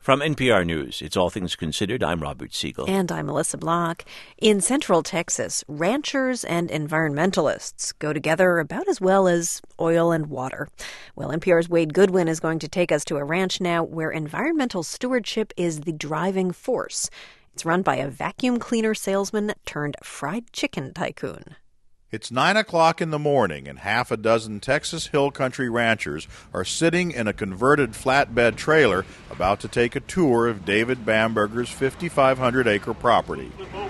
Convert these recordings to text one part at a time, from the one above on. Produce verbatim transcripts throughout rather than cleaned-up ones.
From N P R News, it's All Things Considered. I'm Robert Siegel. And I'm Melissa Block. In Central Texas, ranchers and environmentalists go together about as well as oil and water. Well, N P R's Wade Goodwin is going to take us to a ranch now where environmental stewardship is the driving force. It's run by a vacuum cleaner salesman turned fried chicken tycoon. It's nine o'clock in the morning, and half a dozen Texas Hill Country ranchers are sitting in a converted flatbed trailer about to take a tour of David Bamberger's fifty-five hundred acre property.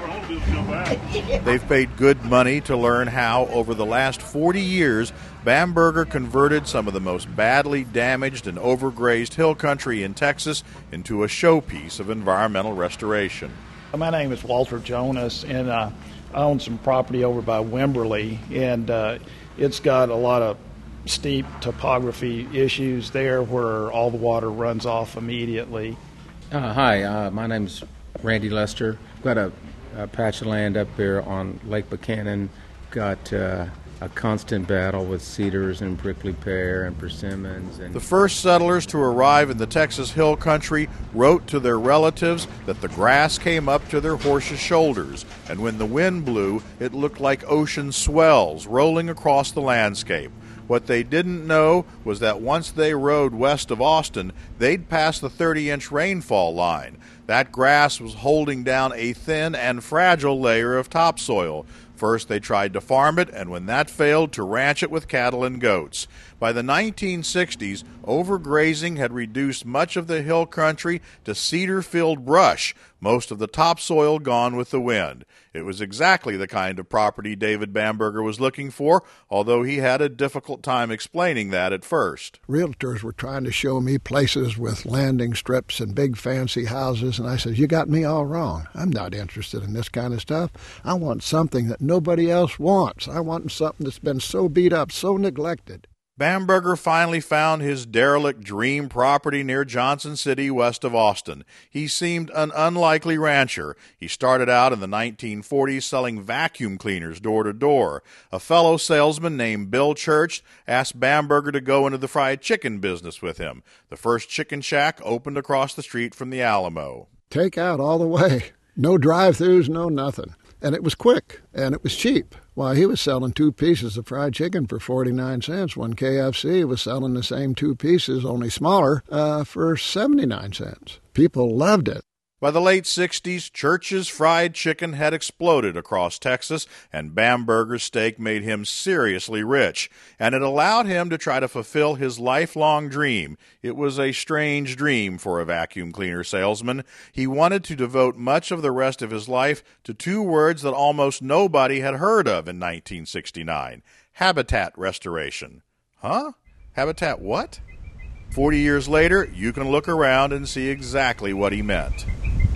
They've paid good money to learn how, over the last forty years, Bamberger converted some of the most badly damaged and overgrazed hill country in Texas into a showpiece of environmental restoration. My name is Walter Jonas, and uh, I own some property over by Wimberley, and uh, it's got a lot of steep topography issues there where all the water runs off immediately. Uh, hi, uh, my name's Randy Lester. I've got a, a patch of land up there on Lake Buchanan. Got uh, a constant battle with cedars and prickly pear and persimmons. And the first settlers to arrive in the Texas Hill Country wrote to their relatives that the grass came up to their horses' shoulders, and when the wind blew, it looked like ocean swells rolling across the landscape. What they didn't know was that once they rode west of Austin, they'd pass the thirty-inch rainfall line. That grass was holding down a thin and fragile layer of topsoil. First, they tried to farm it, and when that failed, to ranch it with cattle and goats. By the nineteen sixties, overgrazing had reduced much of the hill country to cedar-filled brush, most of the topsoil gone with the wind. It was exactly the kind of property David Bamberger was looking for, although he had a difficult time explaining that at first. Realtors were trying to show me places with landing strips and big fancy houses, and I said, you got me all wrong. I'm not interested in this kind of stuff. I want something that nobody else wants. I want something that's been so beat up, so neglected. Bamberger finally found his derelict dream property near Johnson City, west of Austin. He seemed an unlikely rancher. He started out in the nineteen forties selling vacuum cleaners door to door. A fellow salesman named Bill Church asked Bamberger to go into the fried chicken business with him. The first chicken shack opened across the street from the Alamo. Take out all the way. No drive-thrus, no nothing. And it was quick, and it was cheap. Why, he was selling two pieces of fried chicken for forty-nine cents when K F C was selling the same two pieces, only smaller, uh, for seventy-nine cents. People loved it. By the late sixties, Church's fried chicken had exploded across Texas, and Bamberger's steak made him seriously rich, and it allowed him to try to fulfill his lifelong dream. It was a strange dream for a vacuum cleaner salesman. He wanted to devote much of the rest of his life to two words that almost nobody had heard of in nineteen sixty-nine, habitat restoration. Huh? Habitat what? Forty years later, you can look around and see exactly what he meant.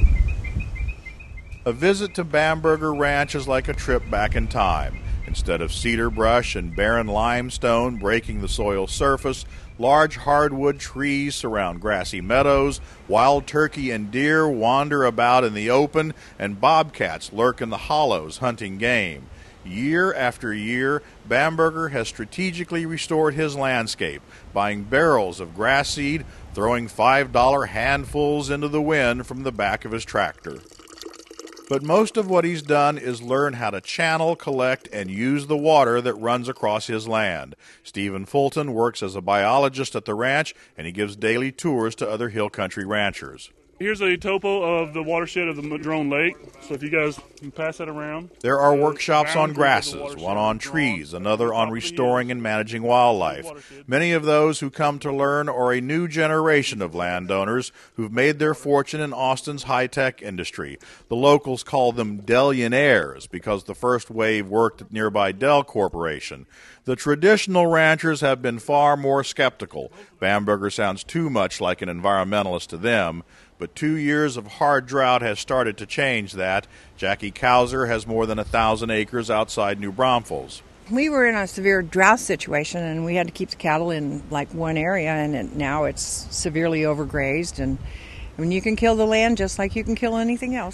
A visit to Bamberger Ranch is like a trip back in time. Instead of cedar brush and barren limestone breaking the soil's surface, large hardwood trees surround grassy meadows, wild turkey and deer wander about in the open, and bobcats lurk in the hollows hunting game. Year after year, Bamberger has strategically restored his landscape, buying barrels of grass seed, throwing five dollar handfuls into the wind from the back of his tractor. But most of what he's done is learn how to channel, collect, and use the water that runs across his land. Stephen Fulton works as a biologist at the ranch, and he gives daily tours to other hill country ranchers. Here's a topo of the watershed of the Madrone Lake, so if you guys can pass that around. There are workshops on grasses, one on trees, another on restoring and managing wildlife. Many of those who come to learn are a new generation of landowners who've made their fortune in Austin's high-tech industry. The locals call them Dellionaires because the first wave worked at nearby Dell Corporation. The traditional ranchers have been far more skeptical. Bamberger sounds too much like an environmentalist to them. But two years of hard drought has started to change that. Jackie Kauser has more than a thousand acres outside New Braunfels. We were in a severe drought situation, and we had to keep the cattle in like one area, and it, now it's severely overgrazed. And I mean, you can kill the land just like you can kill anything else.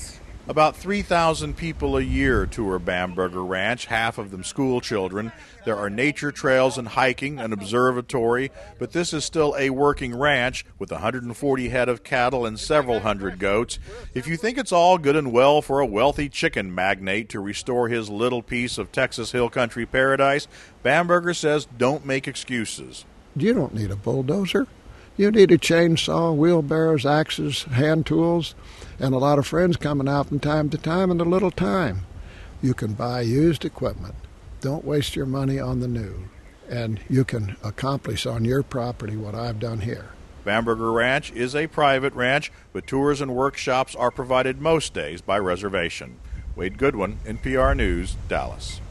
About three thousand people a year tour Bamberger Ranch, half of them school children. There are nature trails and hiking, an observatory, but this is still a working ranch with one hundred forty head of cattle and several hundred goats. If you think it's all good and well for a wealthy chicken magnate to restore his little piece of Texas hill country paradise, Bamberger says don't make excuses. You don't need a bulldozer. You need a chainsaw, wheelbarrows, axes, hand tools, and a lot of friends coming out from time to time and a little time. You can buy used equipment. Don't waste your money on the new. And you can accomplish on your property what I've done here. Bamberger Ranch is a private ranch, but tours and workshops are provided most days by reservation. Wade Goodwin, N P R News, Dallas.